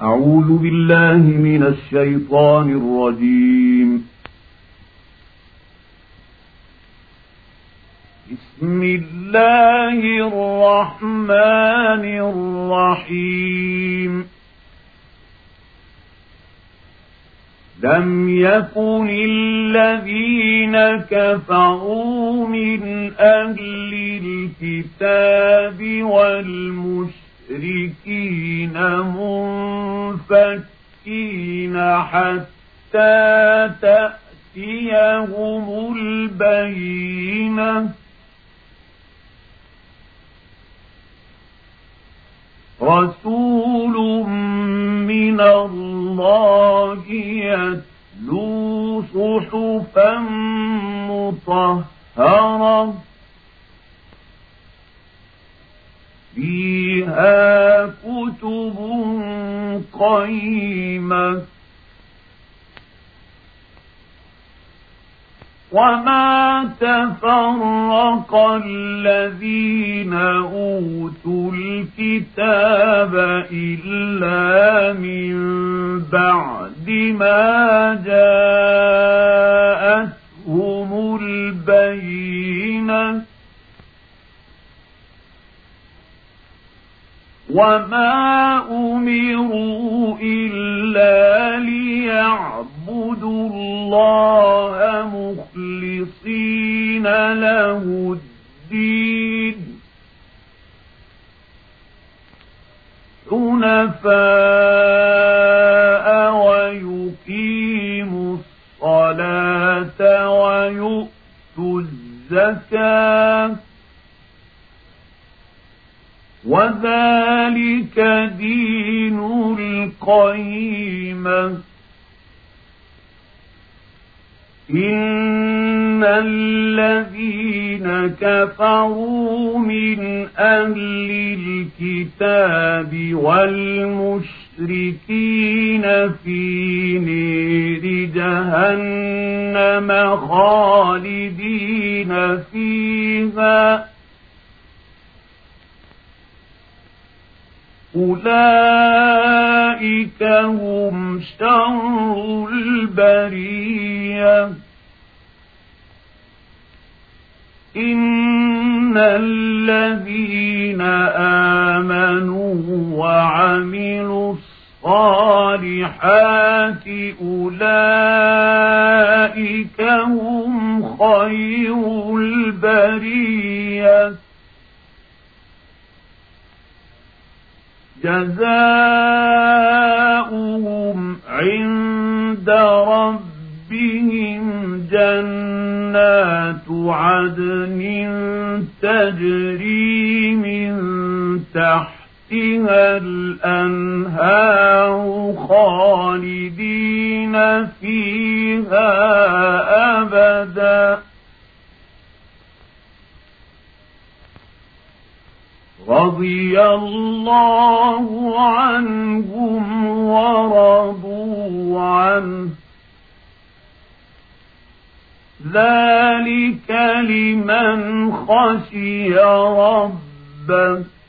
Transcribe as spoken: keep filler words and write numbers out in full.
أعوذ بالله من الشيطان الرجيم. بسم الله الرحمن الرحيم. لم يكن الذين كفروا من أهل الكتاب والمشركين منفكين حتى تأتيهم البينة. رسول من الله يتلو صحفا مطهرة فيها كتب قيمة. وما تفرق الذين أوتوا الكتاب إلا من بعد ما جاءتهم البينة. وما أمروا إلا ليعبدوا الله مخلصين له الدين حنفاء ويقيموا الصلاة ويؤتوا الزكاة وذلك دين القيمة. إن الذين كفروا من أهل الكتاب والمشركين في نار جهنم خالدين فيها أولئك هم شر البرية. إن الذين آمنوا وعملوا الصالحات أولئك هم خير البرية. جزاؤهم عند ربهم جنات عدن تجري من تحتها الأنهار خالدين فيها أبدا. رضي الله عنهم ورضوا عنه ذلك لمن خشي ربه.